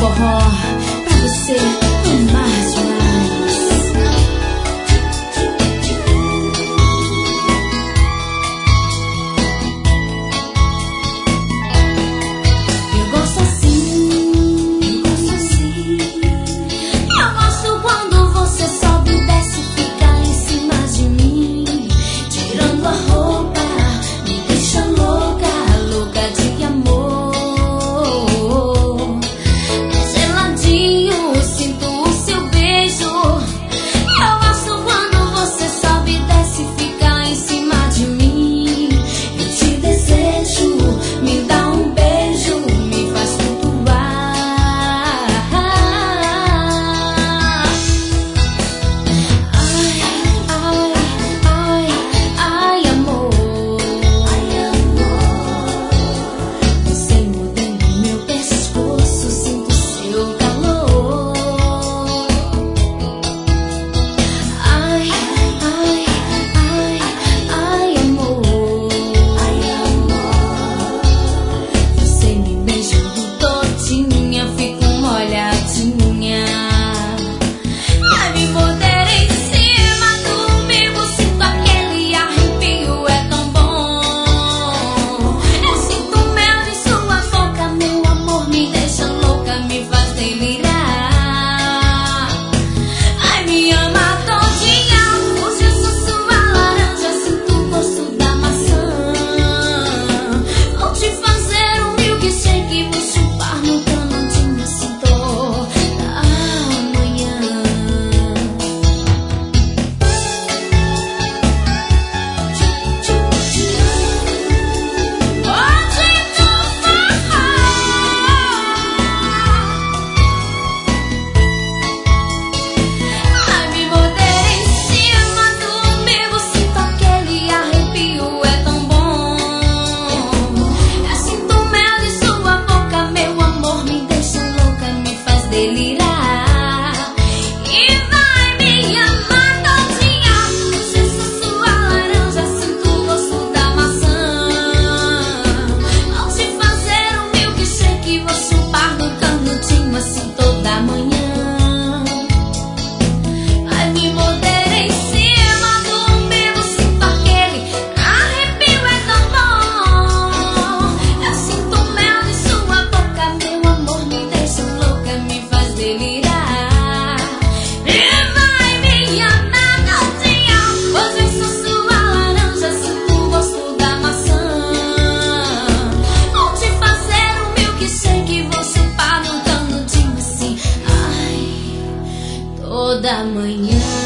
forró pra você amar demais. Eu gosto assim, eu gosto assim. Eu gosto quando você sobe e desce, fica em cima de mim, tirando a roupa, me deixa louca, louca de amor. Geladinho, sinto o seu beijo. Eu gosto quando você sobe e desce, fica em cima de mim. Eu te desejo, me dá um beijo, me faz flutuar. Ai, ai, ai, ai, amor. Ai, amor. Você mordendo meu pescoço, sinto seu calor. Ai, ai, ai, ai, amor. Ai, amor. Você me beijando todinha, fico molhadinha. Ai, me morder em cima do umbigo, sinto aquele arrepio, é tão bom. Eu sinto mel em sua boca, meu amor me deixa louca, me faz delirar. Ai, me ama todinha, hoje eu sou sua laranja, sinto o gosto da maçã. Vou te fazer um milkshake, vou chupar no canudinho, sinto da manhã. Ai, me morder em cima do umbigo, sinto aquele arrepio, é tão bom. Eu sinto mel em sua boca, meu amor me deixa louca, me faz delirar. E vai me amar todinha, hoje eu sou sua laranja, sinto o gosto da maçã. Vou te fazer um milkshake, vou chupar no canudinho assim toda manhã. Vai me morder em cima do umbigo, sinto aquele arrepio, é tão bom. Eu sinto mel em sua boca, meu amor me deixa louca, me faz delirar. E vai me amar todinha, hoje eu sou sua laranja, sinto o gosto da maçã. Vou te fazer um milkshake, vou chupar no canudinho assim, ai, toda manhã.